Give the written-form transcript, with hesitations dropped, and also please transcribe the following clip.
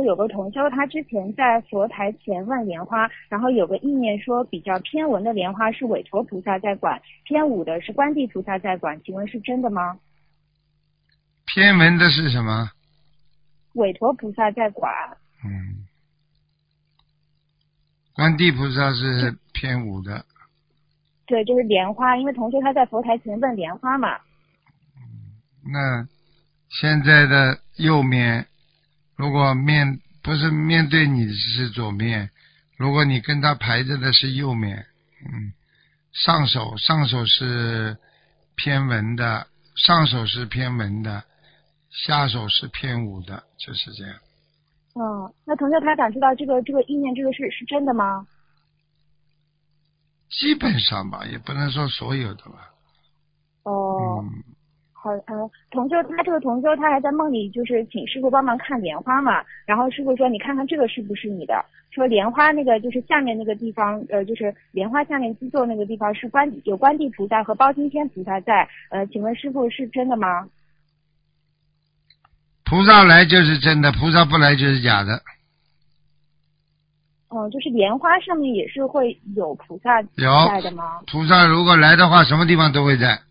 说有个同修，他之前在佛台前问莲花，然后有个意念说比较偏文的莲花是韦陀菩萨在管，偏武的是观地菩萨在管，请问是真的吗？ 偏文的是什么？ 韦陀菩萨在管。 观地菩萨是偏武的。 对，就是莲花，因为同修他在佛台前问莲花嘛。 那现在的右面，如果不是面对你是左面，如果你跟他排着的是右面，上手是偏文的，上手是偏文的，下手是偏武的，就是这样。 那同学他想知道这个意念这个是真的吗？ 基本上吧，也不能说所有的吧。 好，同修他这个同修他还在梦里就是请师傅帮忙看莲花嘛，然后师傅说你看看这个是不是你的，说莲花那个就是下面那个地方，就是莲花下面基座那个地方是有观地菩萨和包青天菩萨在，请问师傅是真的吗？ 菩萨来就是真的，菩萨不来就是假的。 就是莲花上面也是会有菩萨在的吗？ 菩萨如果来的话，什么地方都会在。